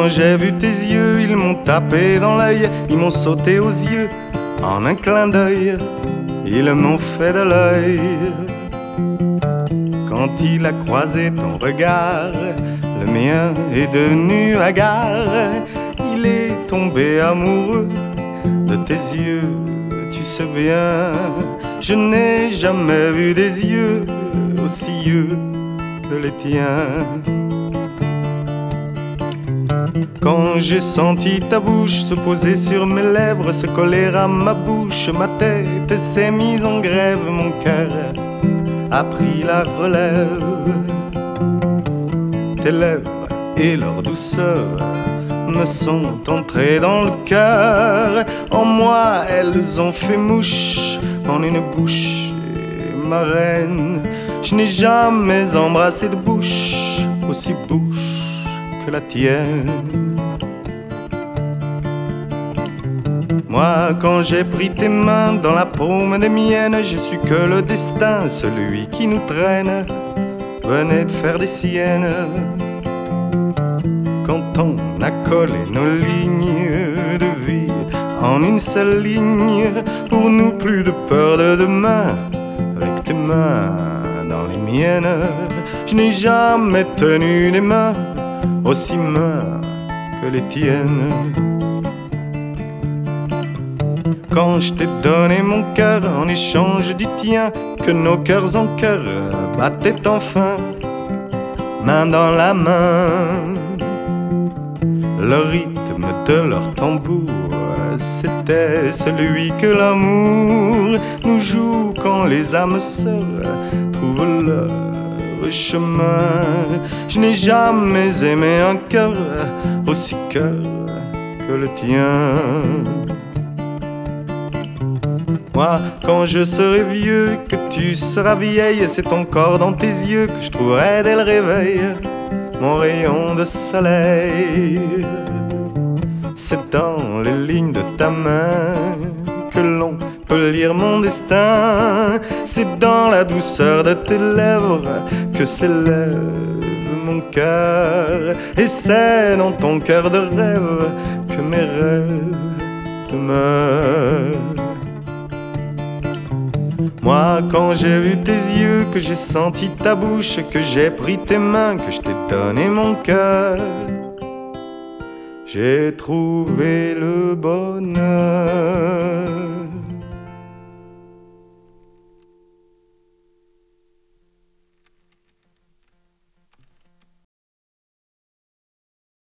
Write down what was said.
quand j'ai vu tes yeux, ils m'ont tapé dans l'œil, ils m'ont sauté aux yeux en un clin d'œil, ils m'ont fait de l'œil. Quand il a croisé ton regard, le mien est devenu hagard. Il est tombé amoureux de tes yeux, tu sais bien. Je n'ai jamais vu des yeux aussi yeux que les tiens. Quand j'ai senti ta bouche se poser sur mes lèvres, se coller à ma bouche, ma tête s'est mise en grève, mon cœur a pris la relève. Tes lèvres et leur douceur me sont entrées dans le cœur. En moi elles ont fait mouche en une bouche, ma reine. Je n'ai jamais embrassé de bouche aussi bouche que la tienne. Moi, quand j'ai pris tes mains dans la paume des miennes, j'ai su que le destin, celui qui nous traîne, venait de faire des siennes. Quand on a collé nos lignes de vie en une seule ligne, pour nous plus de peur de demain, avec tes mains dans les miennes. Je n'ai jamais tenu des mains aussi mains que les tiennes. Quand je t'ai donné mon cœur en échange du tien, que nos cœurs en cœur battaient enfin, main dans la main. Le rythme de leur tambour, c'était celui que l'amour nous joue quand les âmes sœurs trouvent leur chemin. Je n'ai jamais aimé un cœur aussi cœur que le tien. Moi, quand je serai vieux, que tu seras vieille, c'est encore dans tes yeux que je trouverai dès le réveil mon rayon de soleil. C'est dans les lignes de ta main que l'on peut lire mon destin. C'est dans la douceur de tes lèvres que s'élève mon cœur. Et c'est dans ton cœur de rêve que mes rêves demeurent. Moi, quand j'ai vu tes yeux, que j'ai senti ta bouche, que j'ai pris tes mains, que je t'ai donné mon cœur, j'ai trouvé le bonheur.